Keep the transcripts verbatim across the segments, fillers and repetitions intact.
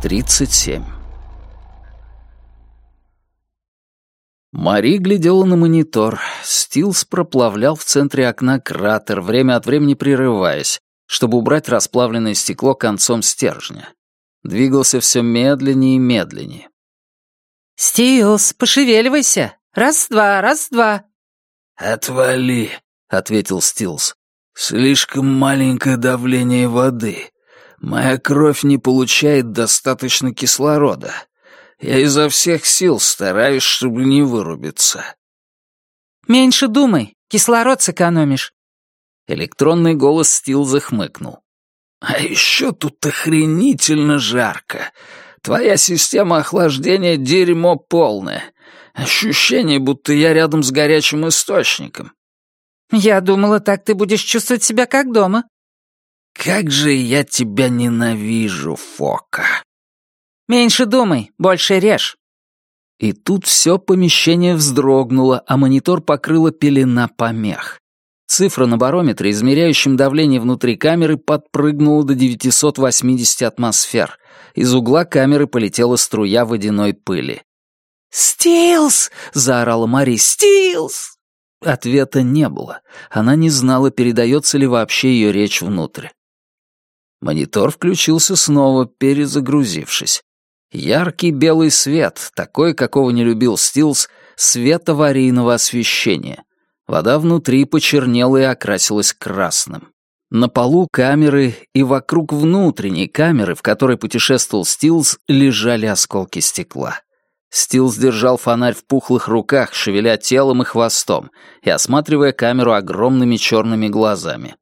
тридцать семь. Мари глядела на монитор. Стилс проплавлял в центре окна кратер, время от времени прерываясь, чтобы убрать расплавленное стекло концом стержня. Двигался все медленнее и медленнее. «Стилс, пошевеливайся! Раз-два, раз-два!» «Отвали!» — ответил Стилс. «Слишком маленькое давление воды. Моя кровь не получает достаточно кислорода. Я изо всех сил стараюсь, чтобы не вырубиться». «Меньше думай, кислород сэкономишь». Электронный голос Стилза хмыкнул. «А еще тут охренительно жарко. Твоя система охлаждения — дерьмо полное. Ощущение, будто я рядом с горячим источником». «Я думала, так ты будешь чувствовать себя как дома». «Как же я тебя ненавижу, Фока!» «Меньше думай, больше режь». И тут все помещение вздрогнуло, а монитор покрыла пелена помех. Цифра на барометре, измеряющем давление внутри камеры, подпрыгнула до девятисот восьмидесяти атмосфер. Из угла камеры полетела струя водяной пыли. «Стилс!» — заорала Мари. «Стилс!» Ответа не было. Она не знала, передается ли вообще ее речь внутрь. Монитор включился снова, перезагрузившись. Яркий белый свет, такой, какого не любил Стилс, свет аварийного освещения. Вода внутри почернела и окрасилась красным. На полу камеры и вокруг внутренней камеры, в которой путешествовал Стилс, лежали осколки стекла. Стилс держал фонарь в пухлых руках, шевеля телом и хвостом, и осматривая камеру огромными черными глазами.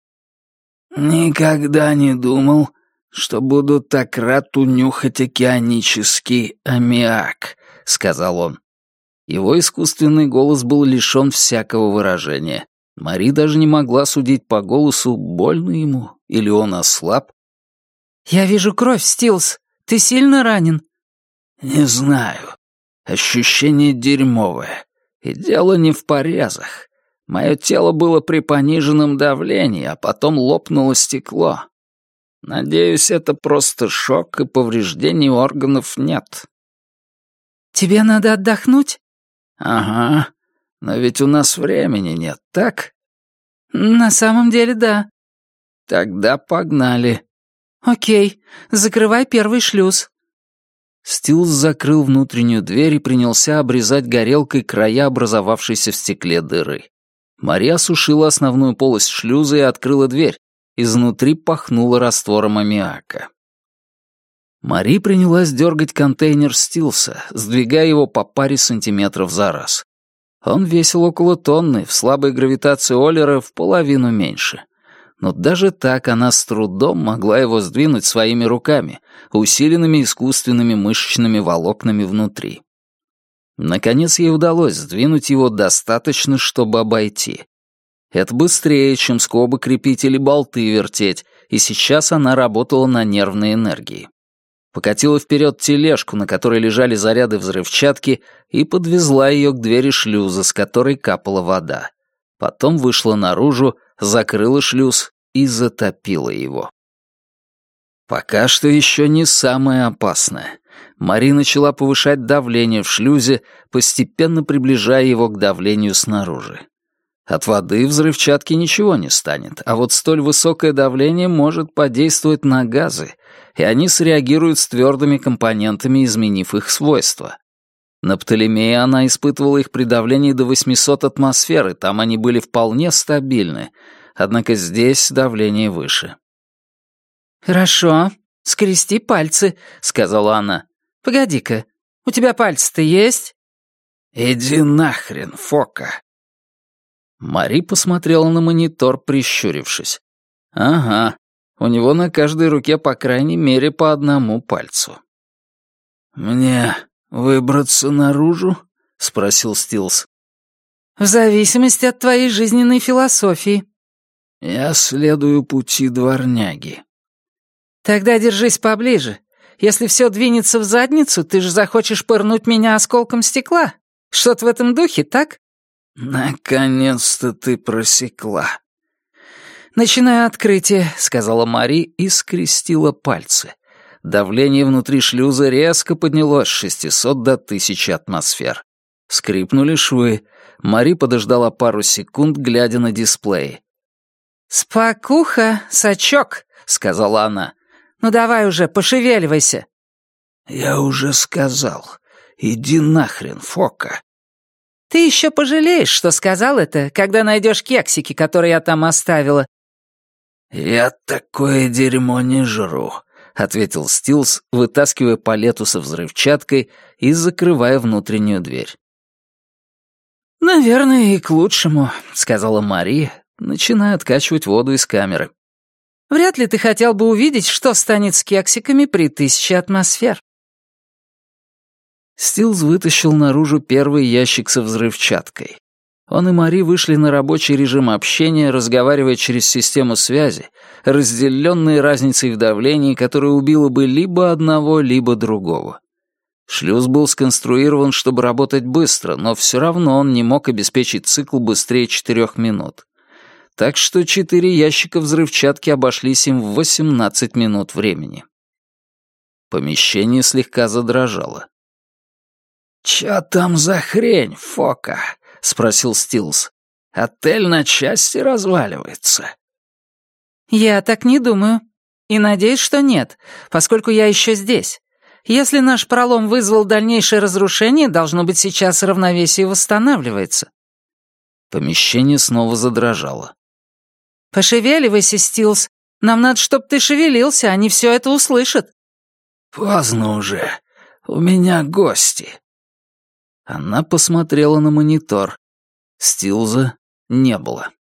«Никогда не думал, что буду так рад унюхать океанический аммиак», — сказал он. Его искусственный голос был лишен всякого выражения. Мари даже не могла судить по голосу, больно ему или он ослаб. «Я вижу кровь, Стилс. Ты сильно ранен?» «Не знаю. Ощущение дерьмовое. И дело не в порезах. Мое тело было при пониженном давлении, а потом лопнуло стекло. Надеюсь, это просто шок, и повреждений органов нет». «Тебе надо отдохнуть?» «Ага. Но ведь у нас времени нет, так?» «На самом деле, да». «Тогда погнали». «Окей. Закрывай первый шлюз». Стилс закрыл внутреннюю дверь и принялся обрезать горелкой края образовавшейся в стекле дыры. Мария осушила основную полость шлюза и открыла дверь. Изнутри пахнуло раствором аммиака. Мари принялась дергать контейнер Стилса, сдвигая его по паре сантиметров за раз. Он весил около тонны, в слабой гравитации Оллера в половину меньше. Но даже так она с трудом могла его сдвинуть своими руками, усиленными искусственными мышечными волокнами внутри. Наконец ей удалось сдвинуть его достаточно, чтобы обойти. Это быстрее, чем скобы крепить или болты вертеть, и сейчас она работала на нервной энергии. Покатила вперед тележку, на которой лежали заряды взрывчатки, и подвезла ее к двери шлюза, с которой капала вода. Потом вышла наружу, закрыла шлюз и затопила его. Пока что еще не самое опасное. Мари начала повышать давление в шлюзе, постепенно приближая его к давлению снаружи. От воды взрывчатки ничего не станет, а вот столь высокое давление может подействовать на газы, и они среагируют с твердыми компонентами, изменив их свойства. На Птолемее она испытывала их при давлении до восьмисот атмосфер, и там они были вполне стабильны, однако здесь давление выше. «Хорошо, скрести пальцы», — сказала она. «Погоди-ка, у тебя пальцы-то есть?» «Иди нахрен, Фока». Мари посмотрела на монитор, прищурившись. «Ага, у него на каждой руке по крайней мере по одному пальцу». «Мне выбраться наружу?» — спросил Стилс. «В зависимости от твоей жизненной философии». «Я следую пути дворняги». «Тогда держись поближе. Если все двинется в задницу, ты же захочешь пырнуть меня осколком стекла. Что-то в этом духе, так?» «Наконец-то ты просекла». «Начинаю открытие», — сказала Мари и скрестила пальцы. Давление внутри шлюза резко поднялось с шестисот до тысячи атмосфер. Скрипнули швы. Мари подождала пару секунд, глядя на дисплей. «Спокуха, сачок», — сказала она. «Ну давай уже, пошевеливайся». «Я уже сказал. Иди нахрен, Фока». «Ты еще пожалеешь, что сказал это, когда найдешь кексики, которые я там оставила». «Я такое дерьмо не жру», — ответил Стилс, вытаскивая палету со взрывчаткой и закрывая внутреннюю дверь. «Наверное, и к лучшему», — сказала Мари, начиная откачивать воду из камеры. «Вряд ли ты хотел бы увидеть, что станет с кексиками при тысяче атмосфер». Стилс вытащил наружу первый ящик со взрывчаткой. Он и Мари вышли на рабочий режим общения, разговаривая через систему связи, разделенные разницей в давлении, которая убила бы либо одного, либо другого. Шлюз был сконструирован, чтобы работать быстро, но все равно он не мог обеспечить цикл быстрее четырех минут. Так что четыре ящика взрывчатки обошлись им в восемнадцать минут времени. Помещение слегка задрожало. «Чё там за хрень, Фока?» — спросил Стилс. «Отель на части разваливается». «Я так не думаю. И надеюсь, что нет, поскольку я еще здесь. Если наш пролом вызвал дальнейшее разрушение, должно быть, сейчас равновесие восстанавливается». Помещение снова задрожало. «Пошевеливайся, Стилс. Нам надо, чтобы ты шевелился, они все это услышат». «Поздно уже. У меня гости». Она посмотрела на монитор. Стилза не было.